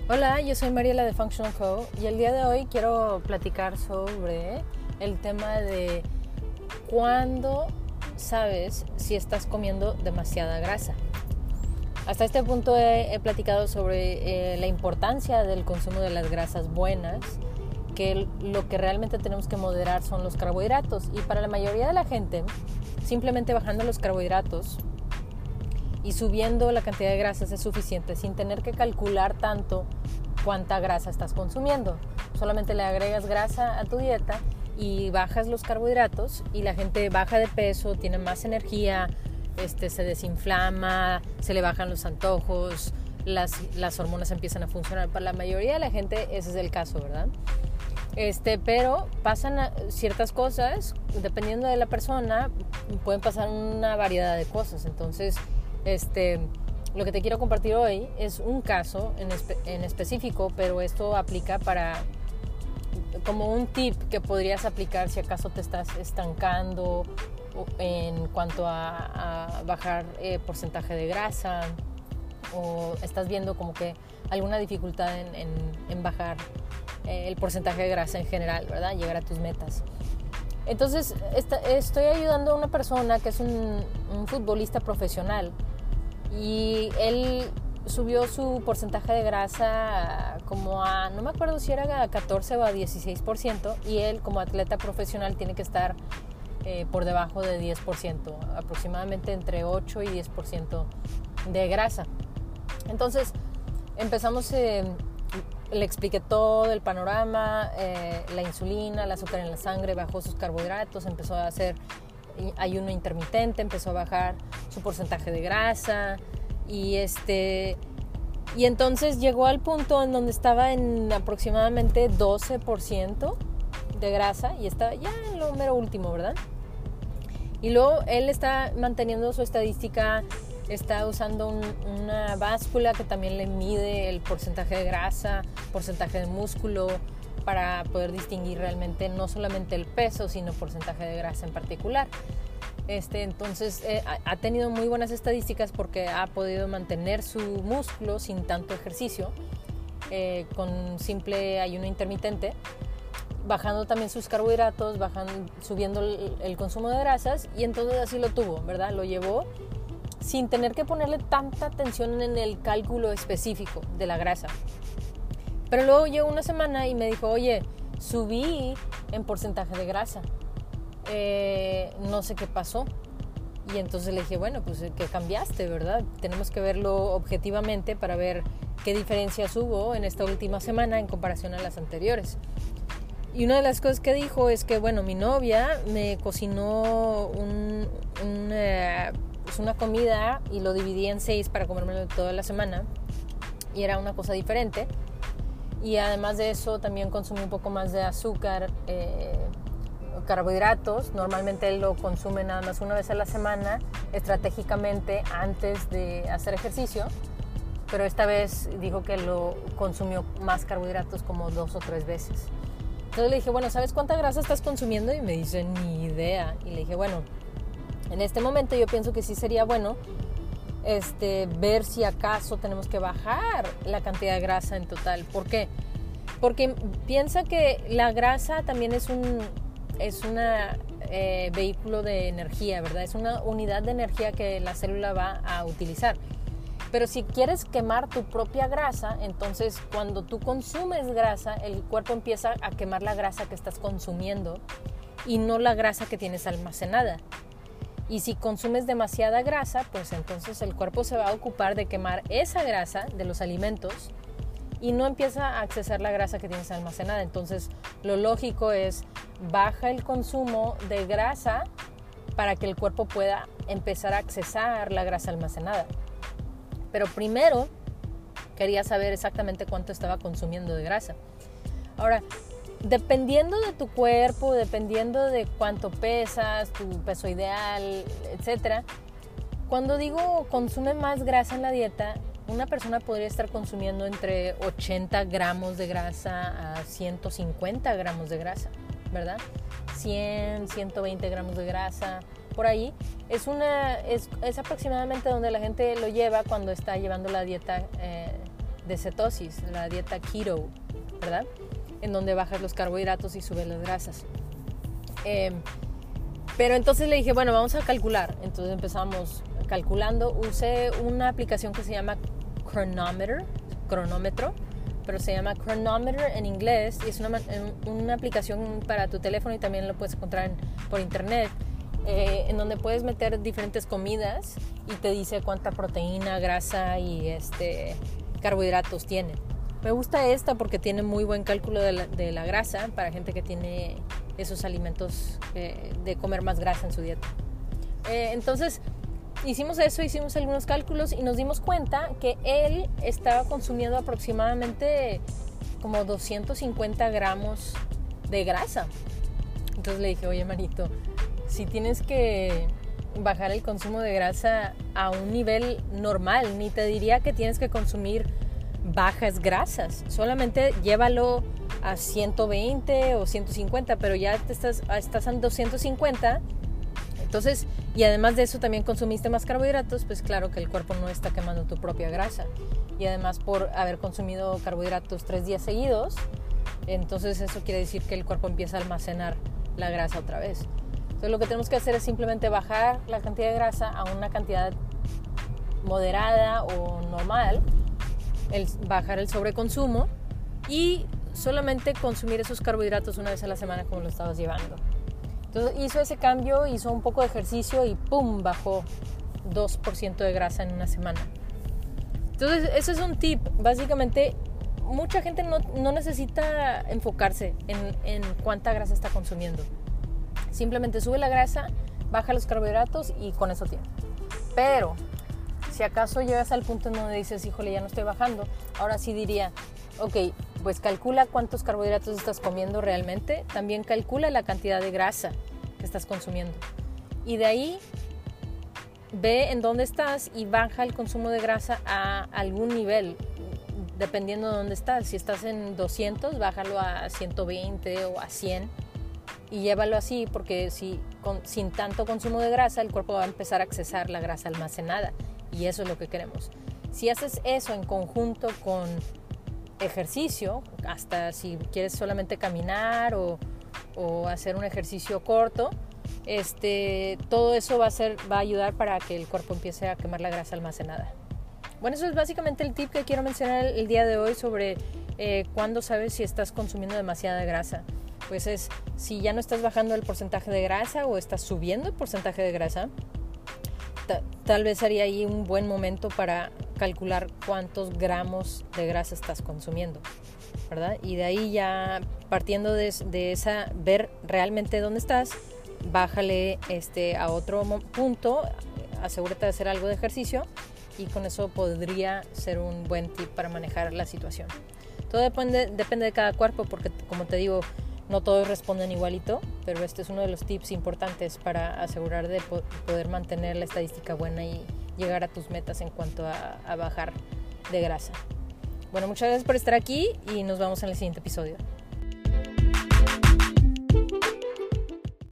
Hola, yo soy Mariela de Functional Co. y el día de hoy quiero platicar sobre el tema de cuándo sabes si estás comiendo demasiada grasa. Hasta este punto he platicado sobre la importancia del consumo de las grasas buenas, que lo que realmente tenemos que moderar son los carbohidratos, y para la mayoría de la gente simplemente bajando los carbohidratos y subiendo la cantidad de grasas es suficiente, sin tener que calcular tanto cuánta grasa estás consumiendo. Solamente le agregas grasa a tu dieta y bajas los carbohidratos y la gente baja de peso, tiene más energía, se desinflama, se le bajan los antojos, las hormonas empiezan a funcionar. Para la mayoría de la gente ese es el caso, ¿verdad? Pero pasan ciertas cosas, dependiendo de la persona, pueden pasar una variedad de cosas. Entonces, lo que te quiero compartir hoy es un caso en específico, pero esto aplica como un tip que podrías aplicar si acaso te estás estancando en cuanto a bajar porcentaje de grasa, o estás viendo como que alguna dificultad en bajar el porcentaje de grasa en general, ¿verdad? Llegar a tus metas. Entonces, estoy ayudando a una persona que es un futbolista profesional, y él subió su porcentaje de grasa como no me acuerdo si era a 14 o a 16%, y él como atleta profesional tiene que estar por debajo de 10%, aproximadamente entre 8 y 10% de grasa. Entonces empezamos, le expliqué todo el panorama, la insulina, el azúcar en la sangre, bajó sus carbohidratos, empezó a hacer ayuno intermitente, empezó a bajar su porcentaje de grasa y entonces llegó al punto en donde estaba en aproximadamente 12% de grasa y estaba ya en lo mero último, ¿verdad? Y luego él está manteniendo su estadística, está usando una báscula que también le mide el porcentaje de grasa, porcentaje de músculo, para poder distinguir realmente no solamente el peso, sino porcentaje de grasa en particular. Entonces ha tenido muy buenas estadísticas porque ha podido mantener su músculo sin tanto ejercicio, con simple ayuno intermitente, bajando también sus carbohidratos, subiendo el consumo de grasas, y entonces así lo tuvo, ¿verdad? Lo llevó sin tener que ponerle tanta atención en el cálculo específico de la grasa. Pero luego llegó una semana y me dijo, oye, subí en porcentaje de grasa, no sé qué pasó. Y entonces le dije, bueno, pues que cambiaste, ¿verdad? Tenemos que verlo objetivamente para ver qué diferencias hubo en esta última semana en comparación a las anteriores. Y una de las cosas que dijo es que, bueno, mi novia me cocinó una comida y lo dividí en 6 para comérmelo toda la semana, y era una cosa diferente. Y además de eso también consumí un poco más de azúcar, carbohidratos. Normalmente él lo consume nada más una vez a la semana, estratégicamente antes de hacer ejercicio, pero esta vez dijo que lo consumió más carbohidratos, como 2 o 3 veces. Entonces le dije, bueno, ¿sabes cuánta grasa estás consumiendo? Y me dice, ni idea. Y le dije, bueno, en este momento yo pienso que sí sería bueno ver si acaso tenemos que bajar la cantidad de grasa en total. ¿Por qué? Porque piensa que la grasa también es un vehículo de energía, ¿verdad? Es una unidad de energía que la célula va a utilizar. Pero si quieres quemar tu propia grasa, entonces cuando tú consumes grasa, el cuerpo empieza a quemar la grasa que estás consumiendo y no la grasa que tienes almacenada. Y si consumes demasiada grasa, pues entonces el cuerpo se va a ocupar de quemar esa grasa de los alimentos y no empieza a accesar la grasa que tienes almacenada. Entonces lo lógico es baja el consumo de grasa para que el cuerpo pueda empezar a accesar la grasa almacenada. Pero primero quería saber exactamente cuánto estaba consumiendo de grasa. Ahora, dependiendo de tu cuerpo, dependiendo de cuánto pesas, tu peso ideal, etc. Cuando digo consume más grasa en la dieta, una persona podría estar consumiendo entre 80 gramos de grasa a 150 gramos de grasa, ¿verdad? 100, 120 gramos de grasa, por ahí. Es aproximadamente donde la gente lo lleva cuando está llevando la dieta de cetosis, la dieta keto, ¿verdad? En donde bajas los carbohidratos y subes las grasas. Pero entonces le dije, bueno, vamos a calcular. Entonces empezamos calculando. Usé una aplicación que se llama cronómetro, pero se llama Chronometer en inglés, y es una aplicación para tu teléfono, y también lo puedes encontrar por internet, en donde puedes meter diferentes comidas y te dice cuánta proteína, grasa y carbohidratos tiene. Me gusta esta porque tiene muy buen cálculo de la grasa para gente que tiene esos alimentos de comer más grasa en su dieta. Entonces hicimos algunos cálculos y nos dimos cuenta que él estaba consumiendo aproximadamente como 250 gramos de grasa. Entonces le dije, oye, manito, si tienes que bajar el consumo de grasa a un nivel normal, ni te diría que tienes que consumir bajas grasas, solamente llévalo a 120 o 150, pero ya estás en 250. Entonces, y además de eso también consumiste más carbohidratos, pues claro que el cuerpo no está quemando tu propia grasa. Y además por haber consumido carbohidratos 3 días seguidos, entonces eso quiere decir que el cuerpo empieza a almacenar la grasa otra vez. Entonces lo que tenemos que hacer es simplemente bajar la cantidad de grasa a una cantidad moderada o normal, bajar el sobreconsumo y solamente consumir esos carbohidratos una vez a la semana como lo estabas llevando. Entonces hizo ese cambio, hizo un poco de ejercicio y ¡pum!, bajó 2% de grasa en una semana. Entonces ese es un tip. Básicamente mucha gente no necesita enfocarse en cuánta grasa está consumiendo. Simplemente sube la grasa, baja los carbohidratos y con eso tiene. Pero si acaso llegas al punto en donde dices, híjole, ya no estoy bajando, ahora sí diría, ok, pues calcula cuántos carbohidratos estás comiendo realmente, también calcula la cantidad de grasa que estás consumiendo. Y de ahí ve en dónde estás y baja el consumo de grasa a algún nivel, dependiendo de dónde estás. Si estás en 200, bájalo a 120 o a 100 y llévalo así, porque sin tanto consumo de grasa, el cuerpo va a empezar a accesar la grasa almacenada, y eso es lo que queremos. Si haces eso en conjunto con ejercicio, hasta si quieres solamente caminar o hacer un ejercicio corto, todo eso va a ayudar para que el cuerpo empiece a quemar la grasa almacenada. Bueno, eso es básicamente el tip que quiero mencionar el día de hoy sobre cuándo sabes si estás consumiendo demasiada grasa. Pues es si ya no estás bajando el porcentaje de grasa o estás subiendo el porcentaje de grasa, tal vez sería ahí un buen momento para calcular cuántos gramos de grasa estás consumiendo, ¿verdad? Y de ahí ya partiendo de esa, ver realmente dónde estás, bájale a otro punto, asegúrate de hacer algo de ejercicio, y con eso podría ser un buen tip para manejar la situación. Todo depende de cada cuerpo, porque como te digo, no todos responden igualito, pero este es uno de los tips importantes para asegurar de poder mantener la estadística buena y llegar a tus metas en cuanto a bajar de grasa. Bueno, muchas gracias por estar aquí y nos vemos en el siguiente episodio.